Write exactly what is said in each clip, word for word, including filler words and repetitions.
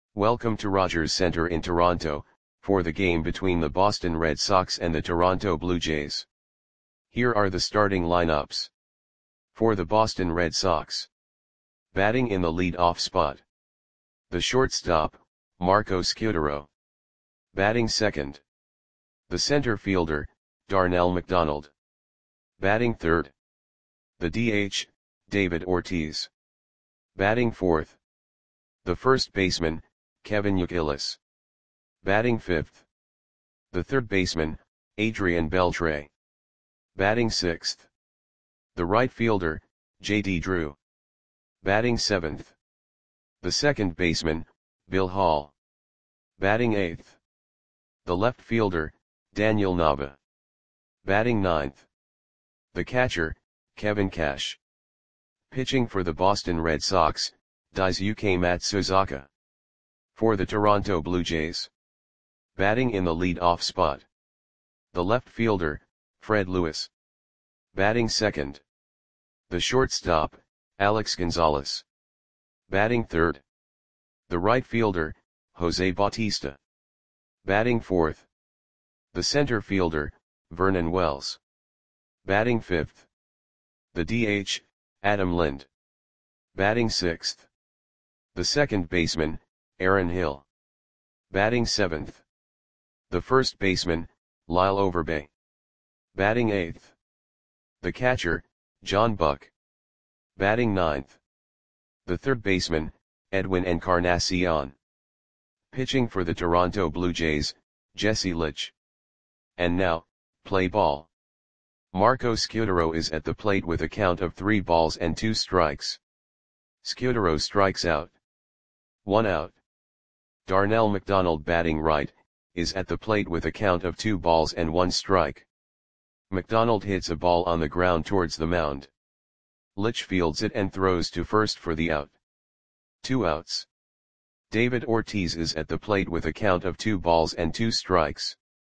Welcome to Rogers Centre in Toronto, for the game between the Boston Red Sox and the Toronto Blue Jays. Here are the starting lineups. For the Boston Red Sox. Batting in the lead-off spot. The shortstop, Marco Scutaro. Batting second. The center fielder, Darnell McDonald. Batting third. The D H, David Ortiz. Batting fourth. The first baseman, Kevin Youkilis. Batting fifth. The third baseman, Adrian Beltre. Batting sixth. The right fielder, J D Drew. Batting seventh. The second baseman, Bill Hall. Batting eighth. The left fielder, Daniel Nava. Batting ninth. The catcher, Kevin Cash. Pitching for the Boston Red Sox, Daisuke Matsuzaka. For the Toronto Blue Jays. Batting in the lead-off spot. The left fielder, Fred Lewis. Batting second. The shortstop, Alex Gonzalez. Batting third. The right fielder, Jose Bautista. Batting fourth. The center fielder, Vernon Wells. Batting fifth. The D H, Adam Lind. Batting sixth. The second baseman, Aaron Hill. Batting seventh. The first baseman, Lyle Overbay. Batting eighth. The catcher, John Buck. Batting ninth. The third baseman, Edwin Encarnacion. Pitching for the Toronto Blue Jays, Jesse Litch. And now, play ball. Marco Scutaro is at the plate with a count of three balls and two strikes. Scutaro strikes out. One out. Darnell McDonald, batting right, is at the plate with a count of two balls and one strike. McDonald hits a ball on the ground towards the mound. Litch fields it and throws to first for the out. Two outs. David Ortiz is at the plate with a count of two balls and two strikes.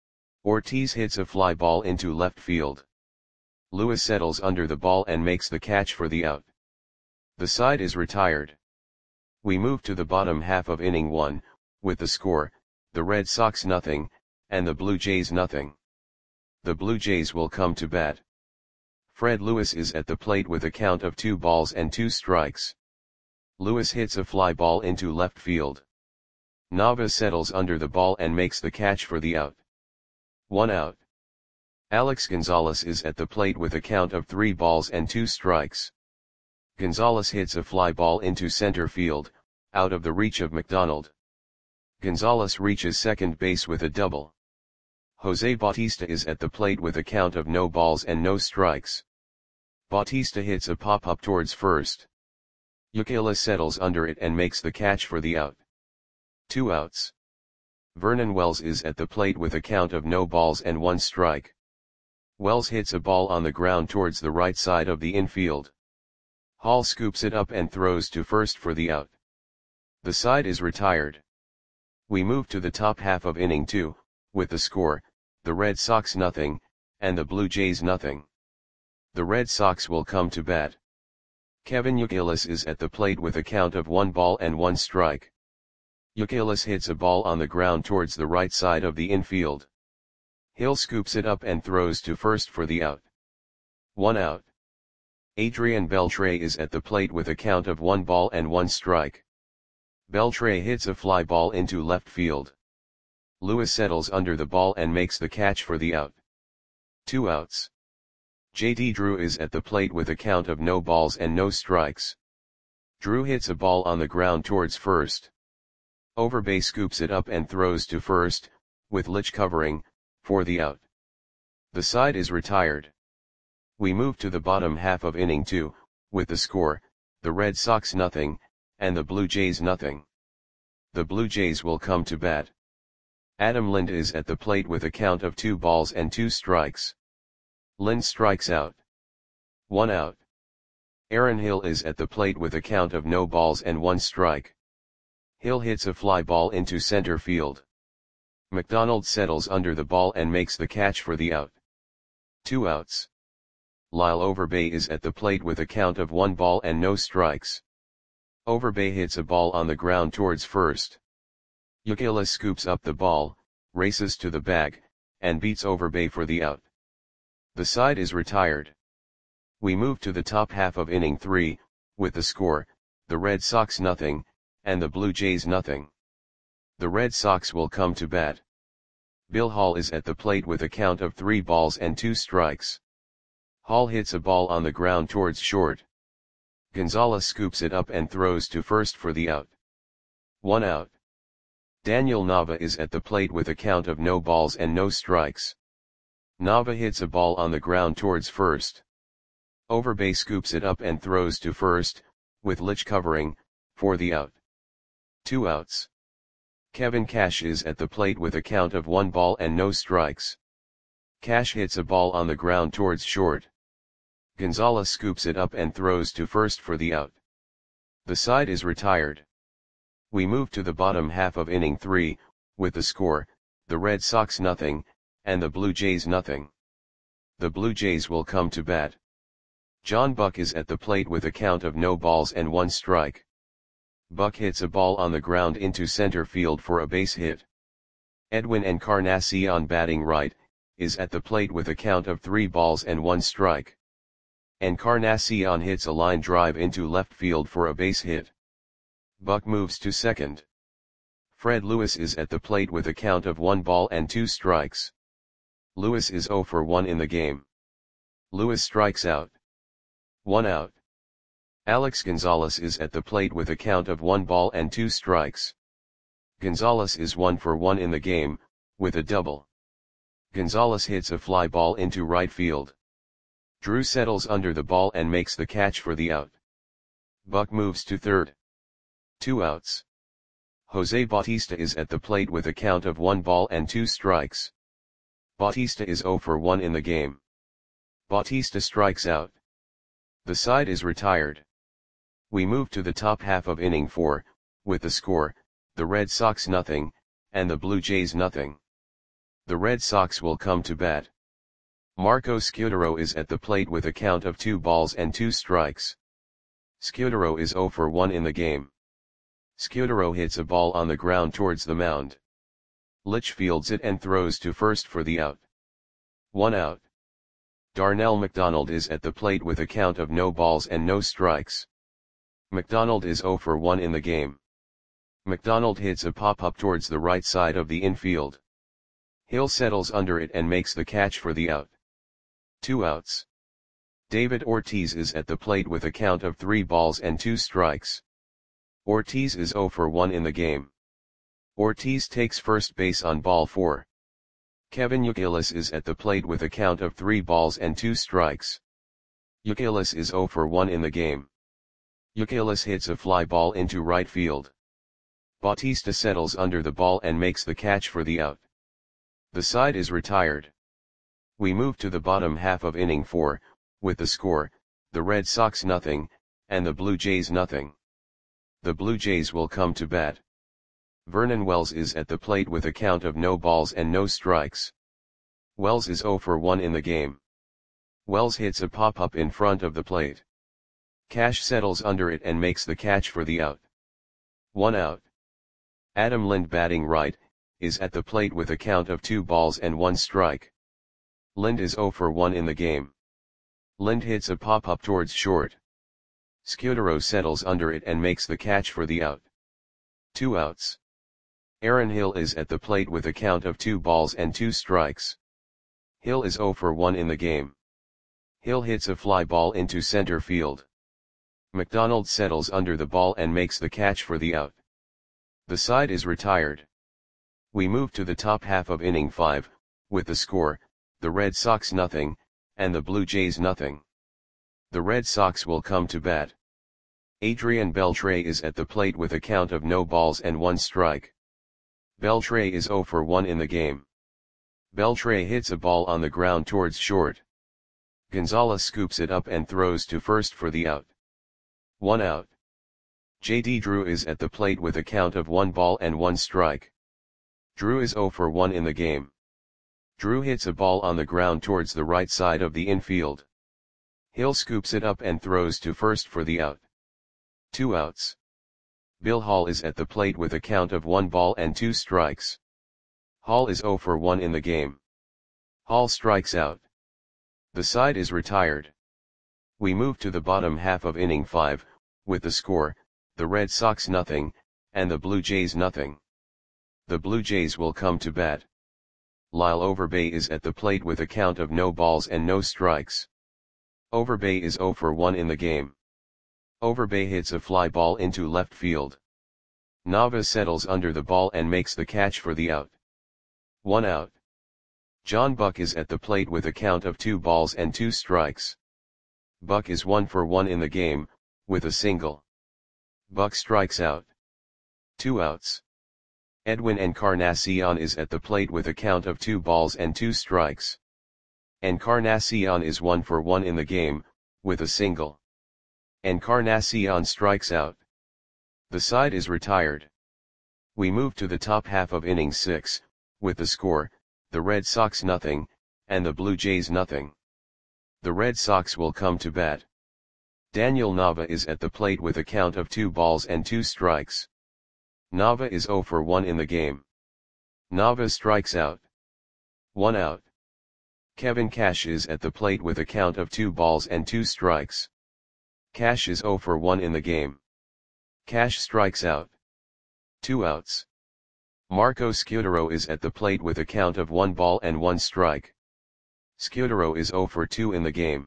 Ortiz hits a fly ball into left field. Lewis settles under the ball and makes the catch for the out. The side is retired. We move to the bottom half of inning one, with the score, the Red Sox nothing, and the Blue Jays nothing. The Blue Jays will come to bat. Fred Lewis is at the plate with a count of two balls and two strikes. Lewis hits a fly ball into left field. Nava settles under the ball and makes the catch for the out. One out. Alex Gonzalez is at the plate with a count of three balls and two strikes. Gonzalez hits a fly ball into center field, out of the reach of McDonald. Gonzalez reaches second base with a double. Jose Bautista is at the plate with a count of no balls and no strikes. Bautista hits a pop-up towards first. Youkilis settles under it and makes the catch for the out. Two outs. Vernon Wells is at the plate with a count of no balls and one strike. Wells hits a ball on the ground towards the right side of the infield. Hall scoops it up and throws to first for the out. The side is retired. We move to the top half of inning two, with the score, the Red Sox nothing, and the Blue Jays nothing. The Red Sox will come to bat. Kevin Youkilis is at the plate with a count of one ball and one strike. Youkilis hits a ball on the ground towards the right side of the infield. Hill scoops it up and throws to first for the out. One out. Adrian Beltre is at the plate with a count of one ball and one strike. Beltre hits a fly ball into left field. Lewis settles under the ball and makes the catch for the out. Two outs. J D Drew is at the plate with a count of no balls and no strikes. Drew hits a ball on the ground towards first. Overbay scoops it up and throws to first, with Litch covering, for the out. The side is retired. We move to the bottom half of inning two, with the score, the Red Sox nothing, and the Blue Jays nothing. The Blue Jays will come to bat. Adam Lind is at the plate with a count of two balls and two strikes. Lind strikes out. One out. Aaron Hill is at the plate with a count of no balls and one strike. Hill hits a fly ball into center field. McDonald settles under the ball and makes the catch for the out. Two outs. Lyle Overbay is at the plate with a count of one ball and no strikes. Overbay hits a ball on the ground towards first. Youkilis scoops up the ball, races to the bag, and beats Overbay for the out. The side is retired. We move to the top half of inning three, with the score, the Red Sox nothing, and the Blue Jays nothing. The Red Sox will come to bat. Bill Hall is at the plate with a count of three balls and two strikes. Hall hits a ball on the ground towards short. Gonzalez scoops it up and throws to first for the out. One out. Daniel Nava is at the plate with a count of no balls and no strikes. Nava hits a ball on the ground towards first. Overbay scoops it up and throws to first, with Lich covering, for the out. Two outs. Kevin Cash is at the plate with a count of one ball and no strikes. Cash hits a ball on the ground towards short. Gonzalez scoops it up and throws to first for the out. The side is retired. We move to the bottom half of inning three, with the score, the Red Sox nothing, and the Blue Jays nothing. The Blue Jays will come to bat. John Buck is at the plate with a count of no balls and one strike. Buck hits a ball on the ground into center field for a base hit. Edwin Encarnacion, batting right, is at the plate with a count of three balls and one strike. Encarnacion hits a line drive into left field for a base hit. Buck moves to second. Fred Lewis is at the plate with a count of one ball and two strikes. Lewis is oh for one in the game. Lewis strikes out. One out. Alex Gonzalez is at the plate with a count of one ball and two strikes. Gonzalez is one for one in the game, with a double. Gonzalez hits a fly ball into right field. Drew settles under the ball and makes the catch for the out. Buck moves to third. Two outs. Jose Bautista is at the plate with a count of one ball and two strikes. Bautista is oh for one in the game. Bautista strikes out. The side is retired. We move to the top half of inning four, with the score, the Red Sox nothing, and the Blue Jays nothing. The Red Sox will come to bat. Marco Scutaro is at the plate with a count of two balls and two strikes. Scutaro is oh for one in the game. Scutaro hits a ball on the ground towards the mound. Lich fields it and throws to first for the out. One out. Darnell McDonald is at the plate with a count of no balls and no strikes. McDonald is oh for one in the game. McDonald hits a pop-up towards the right side of the infield. Hill settles under it and makes the catch for the out. Two outs. David Ortiz is at the plate with a count of three balls and two strikes. Ortiz is oh for one in the game. Ortiz takes first base on ball four. Kevin Youkilis is at the plate with a count of three balls and two strikes. Youkilis is oh for one in the game. Youkilis hits a fly ball into right field. Bautista settles under the ball and makes the catch for the out. The side is retired. We move to the bottom half of inning four, with the score, the Red Sox nothing, and the Blue Jays nothing. The Blue Jays will come to bat. Vernon Wells is at the plate with a count of no balls and no strikes. Wells is oh for one in the game. Wells hits a pop-up in front of the plate. Cash settles under it and makes the catch for the out. One out. Adam Lind, batting right, is at the plate with a count of two balls and one strike. Lind is oh for one in the game. Lind hits a pop-up towards short. Scutaro settles under it and makes the catch for the out. Two outs. Aaron Hill is at the plate with a count of two balls and two strikes. Hill is oh for one in the game. Hill hits a fly ball into center field. McDonald settles under the ball and makes the catch for the out. The side is retired. We move to the top half of inning five, with the score, the Red Sox nothing, and the Blue Jays nothing. The Red Sox will come to bat. Adrian Beltre is at the plate with a count of no balls and one strike. Beltre is oh for one in the game. Beltre hits a ball on the ground towards short. Gonzalez scoops it up and throws to first for the out. One out. J D Drew is at the plate with a count of one ball and one strike. Drew is oh for one in the game. Drew hits a ball on the ground towards the right side of the infield. Hill scoops it up and throws to first for the out. Two outs. Bill Hall is at the plate with a count of one ball and two strikes. Hall is zero for one in the game. Hall strikes out. The side is retired. We move to the bottom half of inning five, with the score, the Red Sox nothing, and the Blue Jays nothing. The Blue Jays will come to bat. Lyle Overbay is at the plate with a count of no balls and no strikes. Overbay is zero for one in the game. Overbay hits a fly ball into left field. Nava settles under the ball and makes the catch for the out. One out. John Buck is at the plate with a count of two balls and two strikes. Buck is one for one in the game, with a single. Buck strikes out. Two outs. Edwin Encarnacion is at the plate with a count of two balls and two strikes. Encarnacion is one for one in the game, with a single. Encarnacion strikes out. The side is retired. We move to the top half of inning six, with the score, the Red Sox nothing, and the Blue Jays nothing. The Red Sox will come to bat. Daniel Nava is at the plate with a count of two balls and two strikes. Nava is zero for one in the game. Nava strikes out. One out. Kevin Cash is at the plate with a count of two balls and two strikes. Cash is zero for one in the game. Cash strikes out. Two outs. Marco Scutaro is at the plate with a count of one ball and one strike. Scutaro is zero for two in the game.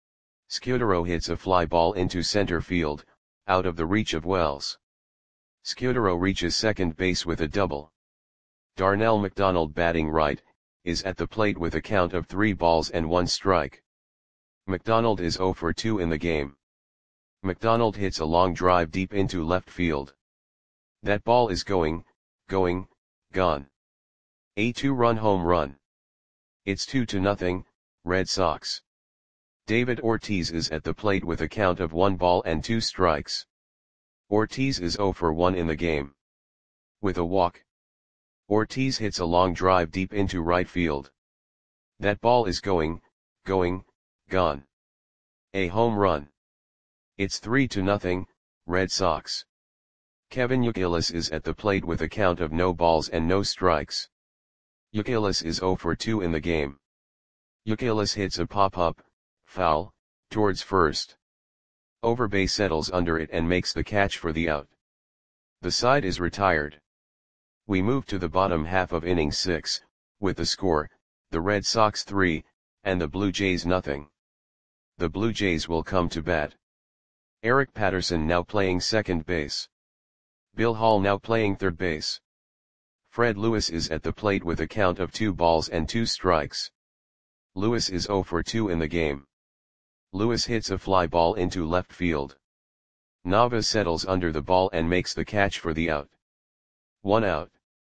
Scutaro hits a fly ball into center field, out of the reach of Wells. Scutaro reaches second base with a double. Darnell McDonald, batting right, is at the plate with a count of three balls and one strike. McDonald is zero for two in the game. McDonald hits a long drive deep into left field. That ball is going, going, gone. A two-run home run. It's two to nothing, Red Sox. David Ortiz is at the plate with a count of one ball and two strikes. Ortiz is zero for one in the game. With a walk. Ortiz hits a long drive deep into right field. That ball is going, going, gone. A home run. It's three to nothing, Red Sox. Kevin Youkilis is at the plate with a count of no balls and no strikes. Youkilis is zero for two in the game. Youkilis hits a pop-up, foul, towards first. Overbay settles under it and makes the catch for the out. The side is retired. We move to the bottom half of inning six, with the score, the Red Sox three, and the Blue Jays nothing. The Blue Jays will come to bat. Eric Patterson now playing second base. Bill Hall now playing third base. Fred Lewis is at the plate with a count of two balls and two strikes. Lewis is zero for two in the game. Lewis hits a fly ball into left field. Nava settles under the ball and makes the catch for the out. One out.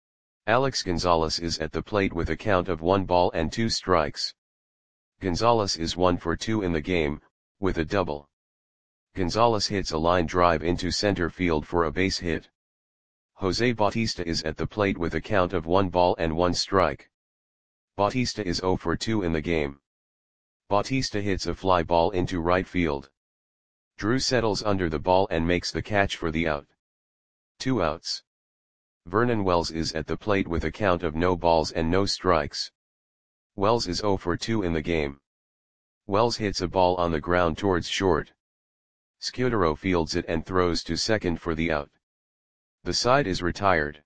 Alex Gonzalez is at the plate with a count of one ball and two strikes. Gonzalez is one for two in the game, with a double. Gonzalez hits a line drive into center field for a base hit. Jose Bautista is at the plate with a count of one ball and one strike. Bautista is zero for two in the game. Bautista hits a fly ball into right field. Drew settles under the ball and makes the catch for the out. Two outs. Vernon Wells is at the plate with a count of no balls and no strikes. Wells is zero for two in the game. Wells hits a ball on the ground towards short. Scutaro fields it and throws to second for the out. The side is retired.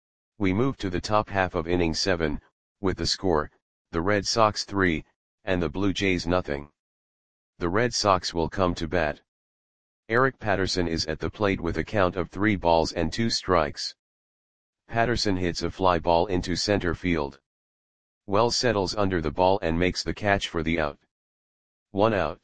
We move to the top half of inning seven, with the score, the Red Sox three, and the Blue Jays nothing. The Red Sox will come to bat. Eric Patterson is at the plate with a count of three balls and two strikes. Patterson hits a fly ball into center field. Wells settles under the ball and makes the catch for the out. One out.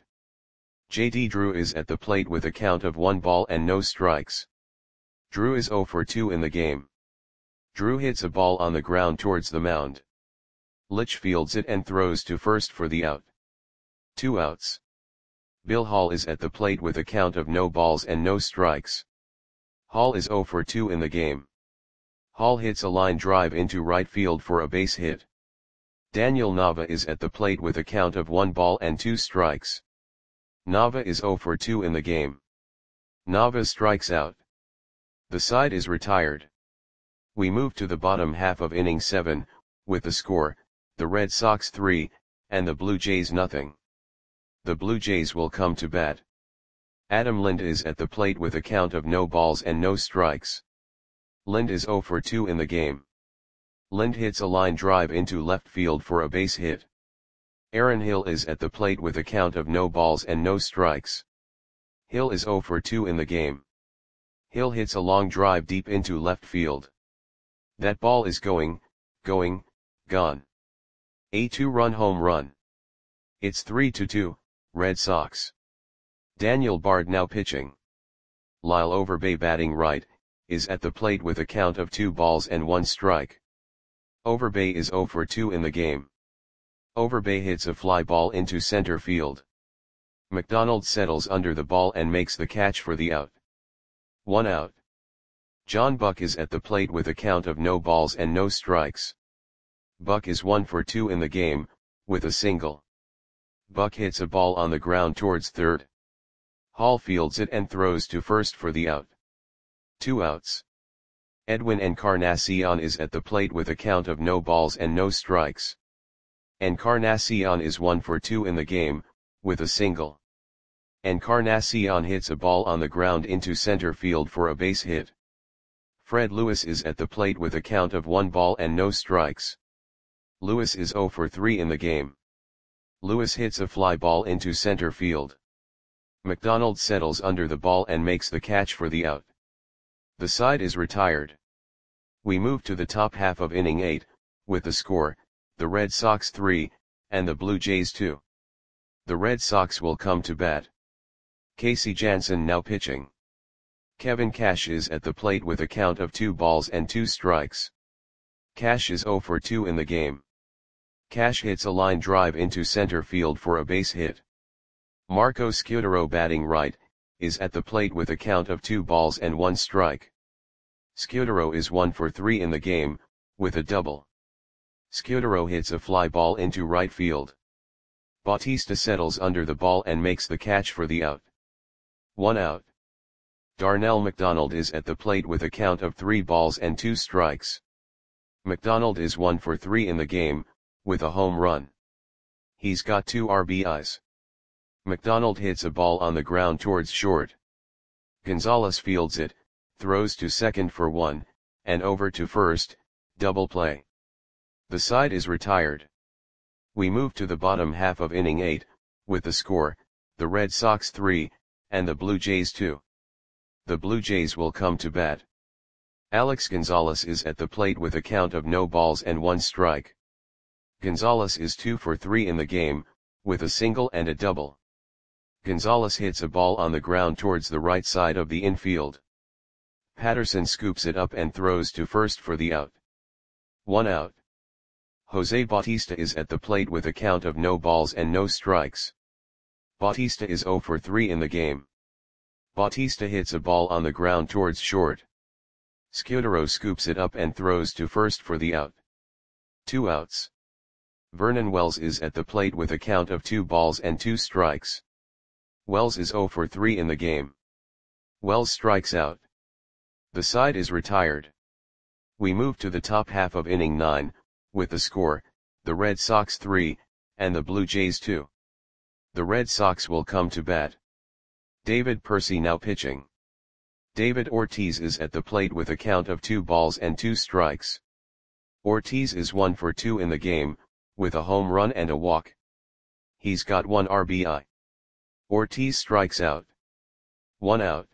J D Drew is at the plate with a count of one ball and no strikes. Drew is zero for two in the game. Drew hits a ball on the ground towards the mound. Litch fields it and throws to first for the out. Two outs. Bill Hall is at the plate with a count of no balls and no strikes. Hall is zero for two in the game. Hall hits a line drive into right field for a base hit. Daniel Nava is at the plate with a count of one ball and two strikes. Nava is zero for two in the game. Nava strikes out. The side is retired. We move to the bottom half of inning seven, with the score, the Red Sox three, and the Blue Jays nothing. The Blue Jays will come to bat. Adam Lind is at the plate with a count of no balls and no strikes. Lind is oh for two in the game. Lind hits a line drive into left field for a base hit. Aaron Hill is at the plate with a count of no balls and no strikes. Hill is oh for two in the game. Hill hits a long drive deep into left field. That ball is going, going, gone. A two-run home run. It's three to two, Red Sox. Daniel Bard now pitching. Lyle Overbay batting right, is at the plate with a count of two balls and one strike. Overbay is oh for two in the game. Overbay hits a fly ball into center field. McDonald settles under the ball and makes the catch for the out. One out. John Buck is at the plate with a count of no balls and no strikes. Buck is one for two in the game, with a single. Buck hits a ball on the ground towards third. Hall fields it and throws to first for the out. Two outs. Edwin Encarnacion is at the plate with a count of no balls and no strikes. Encarnacion is one for two in the game, with a single. Encarnacion hits a ball on the ground into center field for a base hit. Fred Lewis is at the plate with a count of one ball and no strikes. Lewis is oh for three in the game. Lewis hits a fly ball into center field. McDonald settles under the ball and makes the catch for the out. The side is retired. We move to the top half of inning eight, with the score, the Red Sox three, and the Blue Jays two. The Red Sox will come to bat. Casey Janssen now pitching. Kevin Cash is at the plate with a count of two balls and two strikes. Cash is oh for two in the game. Cash hits a line drive into center field for a base hit. Marco Scutaro batting right, is at the plate with a count of two balls and one strike. Scutaro is one for three in the game, with a double. Scutaro hits a fly ball into right field. Bautista settles under the ball and makes the catch for the out. One out. Darnell McDonald is at the plate with a count of three balls and two strikes. McDonald is one for three in the game, with a home run. He's got two R B Is. McDonald hits a ball on the ground towards short. Gonzalez fields it, throws to second for one, and over to first, double play. The side is retired. We move to the bottom half of inning eight, with the score, the Red Sox three, and the Blue Jays two. The Blue Jays will come to bat. Alex Gonzalez is at the plate with a count of no balls and one strike. Gonzalez is two for three in the game, with a single and a double. Gonzalez hits a ball on the ground towards the right side of the infield. Patterson scoops it up and throws to first for the out. One out. Jose Bautista is at the plate with a count of no balls and no strikes. Bautista is oh for three in the game. Bautista hits a ball on the ground towards short. Scutaro scoops it up and throws to first for the out. Two outs. Vernon Wells is at the plate with a count of two balls and two strikes. Wells is oh for three in the game. Wells strikes out. The side is retired. We move to the top half of inning nine, with the score, the Red Sox three, and the Blue Jays two. The Red Sox will come to bat. David Percy now pitching. David Ortiz is at the plate with a count of two balls and two strikes. Ortiz is one for two in the game, with a home run and a walk. He's got one R B I. Ortiz strikes out. One out.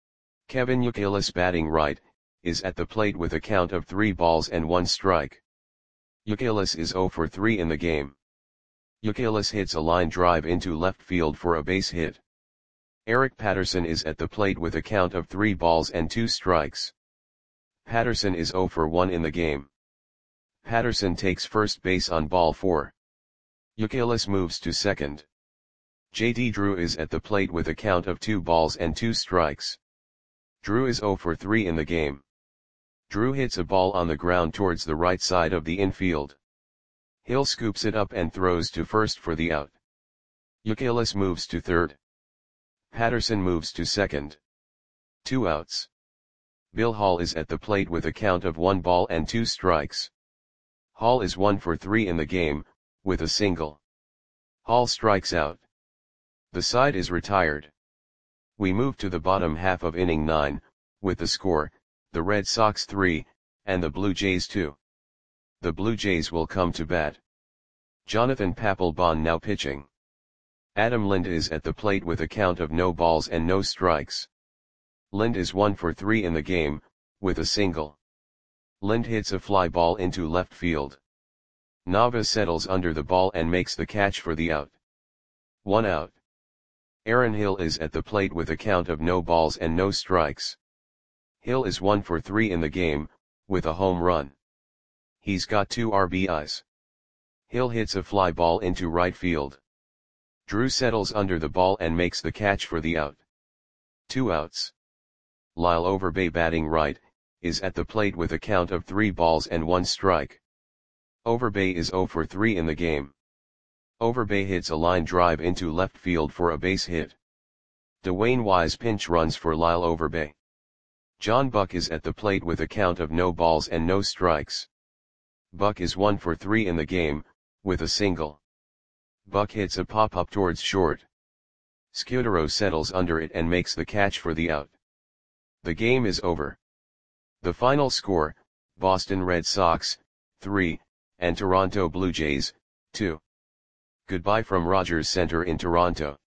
Kevin Youkilis batting right, is at the plate with a count of three balls and one strike. Youkilis is oh for three in the game. Youkilis hits a line drive into left field for a base hit. Eric Patterson is at the plate with a count of three balls and two strikes. Patterson is oh for one in the game. Patterson takes first base on ball four. Youkilis moves to second. J D Drew is at the plate with a count of two balls and two strikes. Drew is oh for three in the game. Drew hits a ball on the ground towards the right side of the infield. Hill scoops it up and throws to first for the out. Youkilis moves to third. Patterson moves to second. Two outs. Bill Hall is at the plate with a count of one ball and two strikes. Hall is one for three in the game, with a single. Hall strikes out. The side is retired. We move to the bottom half of inning nine, with the score, the Red Sox three, and the Blue Jays two. The Blue Jays will come to bat. Jonathan Papelbon now pitching. Adam Lind is at the plate with a count of no balls and no strikes. Lind is one for three in the game, with a single. Lind hits a fly ball into left field. Nava settles under the ball and makes the catch for the out. One out. Aaron Hill is at the plate with a count of no balls and no strikes. Hill is one for three in the game, with a home run. He's got two R B Is. Hill hits a fly ball into right field. Drew settles under the ball and makes the catch for the out. Two outs. Lyle Overbay, batting right, is at the plate with a count of three balls and one strike. Overbay is zero for three in the game. Overbay hits a line drive into left field for a base hit. Dwayne Wise pinch runs for Lyle Overbay. John Buck is at the plate with a count of no balls and no strikes. Buck is one for three in the game, with a single. Buck hits a pop-up towards short. Scudero settles under it and makes the catch for the out. The game is over. The final score, Boston Red Sox, three, and Toronto Blue Jays, two. Goodbye from Rogers Center in Toronto.